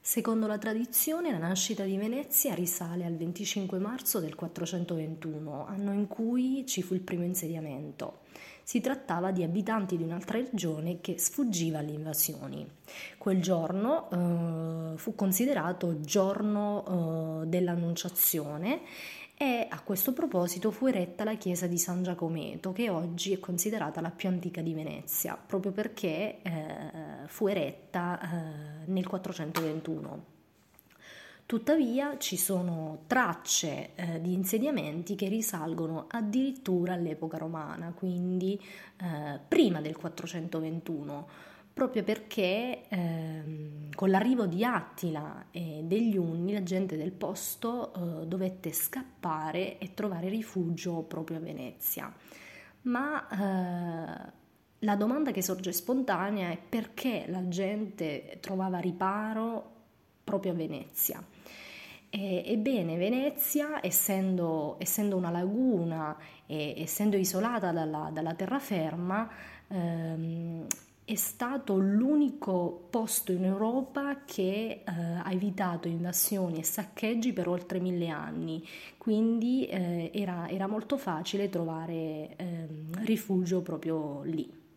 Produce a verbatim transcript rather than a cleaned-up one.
Secondo la tradizione, la nascita di Venezia risale al venticinque marzo del quattrocentoventuno, anno in cui ci fu il primo insediamento. Si trattava di abitanti di un'altra regione che sfuggiva alle invasioni. Quel giorno eh, fu considerato giorno eh, dell'Annunciazione e a questo proposito fu eretta la chiesa di San Giacometo, che oggi è considerata la più antica di Venezia, proprio perché eh, fu eretta eh, nel quattrocentoventuno. Tuttavia ci sono tracce eh, di insediamenti che risalgono addirittura all'epoca romana, quindi eh, prima del quattrocentoventuno, proprio perché ehm, con l'arrivo di Attila e degli Unni la gente del posto eh, dovette scappare e trovare rifugio proprio a Venezia. Ma eh, la domanda che sorge spontanea è perché la gente trovava riparo proprio a Venezia. E, ebbene, Venezia, essendo, essendo una laguna e essendo isolata dalla, dalla terraferma, ehm, è stato l'unico posto in Europa che eh, ha evitato invasioni e saccheggi per oltre mille anni, quindi eh, era, era molto facile trovare ehm, rifugio proprio lì.